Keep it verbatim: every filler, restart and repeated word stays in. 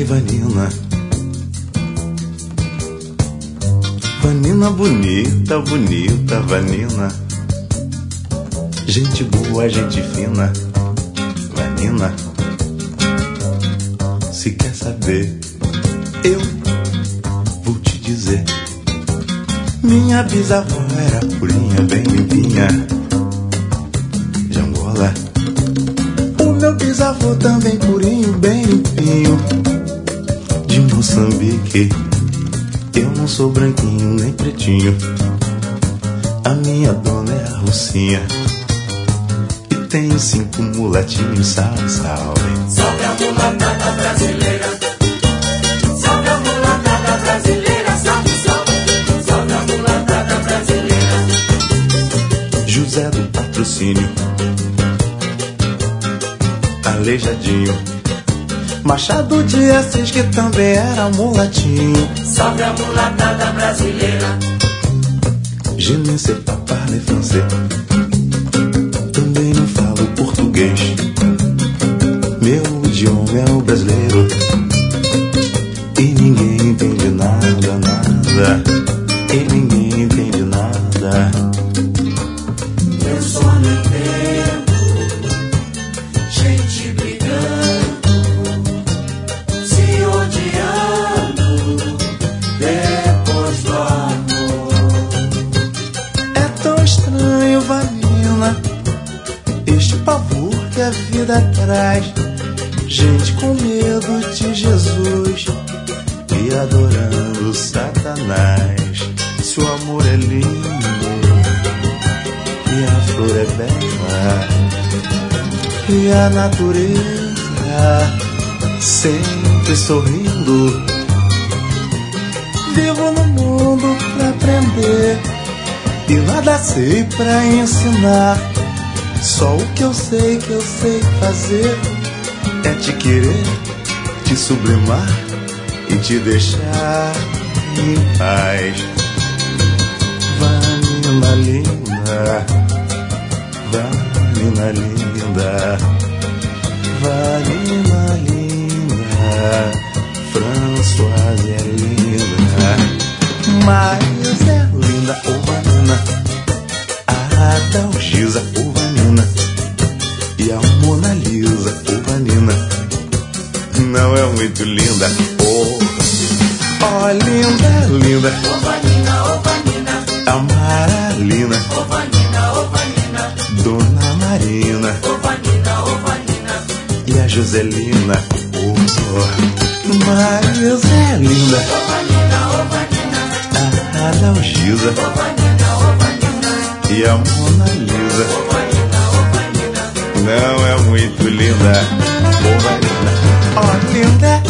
Ai, Vanina, Vanina bonita, bonita, Vanina. Gente boa, gente fina, Vanina. Se quer saber, eu vou te dizer. Minha bisavó era purinha, bem limpinha, de Angola. O meu bisavô também purinho, bem limpinho, de Moçambique. Eu não sou branquinho nem pretinho, a minha dona é a Rocinha. E tenho cinco mulatinhos, salve, salve. Salve a mulatada brasileira, salve a mulatada brasileira, salve, salve, salve a mulatada brasileira. José do Patrocínio, Aleijadinho, Machado de Assis, que também era mulatinho. Salve a mulatada brasileira. Je ne sais pas parler français, também não falo português. Meu idioma é o brasileiro e ninguém entende nada, nada. E ninguém entende nada. Eu só não entendo gente brigando, se odiando depois do amor. É tão estranho, Vanina, este pavor que a vida traz. Gente com medo de Jesus e adorando Satanás. Se o amor é lindo e a flor é bela e a natureza sempre sorrindo, vivo no mundo pra aprender e nada sei pra ensinar. Só o que eu sei, que eu sei fazer é te querer, te sublimar e te deixar em paz. Vanina linda, Vanina linda, Vanina linda, Françoise é linda, mas é linda, ô oh, Vanina, a Adalgisa, ô oh, Vanina, e a Mona Lisa, ô oh, Vanina, não é muito linda, oh, oh linda, linda, Ô oh, Vanina, ô oh, Vanina, a Maralina, ô oh, Vanina, ô oh, Vanina, Dona Marina, ô oh, Vanina, ô oh, Vanina, e a Joselina, oh, oh, mas é linda, ô oh, Vanina, ô oh, Vanina, a Adalgisa, ô oh, Vanina, ô oh, Vanina, e a Mona Lisa, ô oh, Vanina, ô oh, Vanina. não é muito linda, oh, Vanina, oh, linda.